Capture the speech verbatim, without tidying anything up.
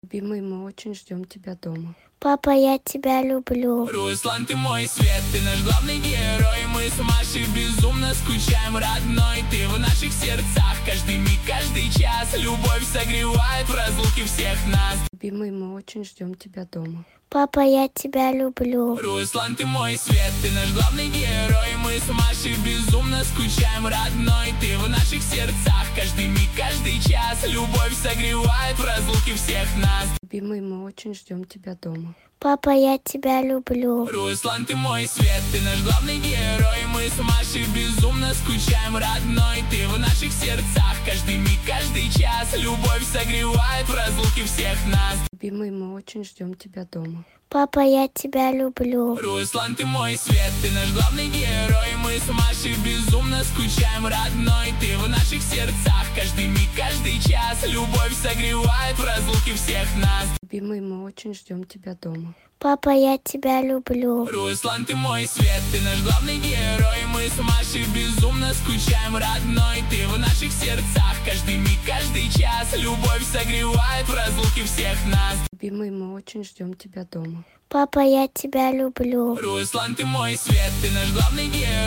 Любимый, мы очень ждем тебя дома. Папа, я тебя люблю. Руслан, ты мой свет, ты наш главный герой. Мы с Машей безумно скучаем, родной. Ты в наших сердцах, каждый миг, каждый час. Любовь согревает в разлуке всех нас. Любимый, мы очень ждем тебя дома. Папа, я тебя люблю. Руслан, ты мой свет, ты наш главный герой. Мы с Машей безумно скучаем, родной. Ты в наших сердцах, каждый миг, каждый час. Любовь согревает в разлуке всех нас. Любимый, мы очень ждем тебя дома. Папа, я тебя люблю. Руслан, ты мой свет, ты наш главный герой. Мы с Машей безумно скучаем, родной. Ты в наших сердцах, каждый миг, каждый час. Любовь согревает в разлуке всех нас. Любимый, мы очень ждем тебя дома. Папа, я тебя люблю. Руслан, ты мой свет, ты наш главный герой. Мы с Машей безумно скучаем, родной. Ты в наших сердцах, каждый миг, каждый час. Любовь согревает в разлуке всех нас. Любимый, мы очень ждем тебя дома. Папа, я тебя люблю. Руслан, ты мой свет, ты наш главный герой. Мы с Машей безумно скучаем, родной. Ты в наших сердцах, каждый миг, каждый час. Любовь согревает в разлуке всех нас. Любимый, мы очень ждем тебя дома. Папа, я тебя люблю. Руслан, ты мой свет, ты наш главный герой.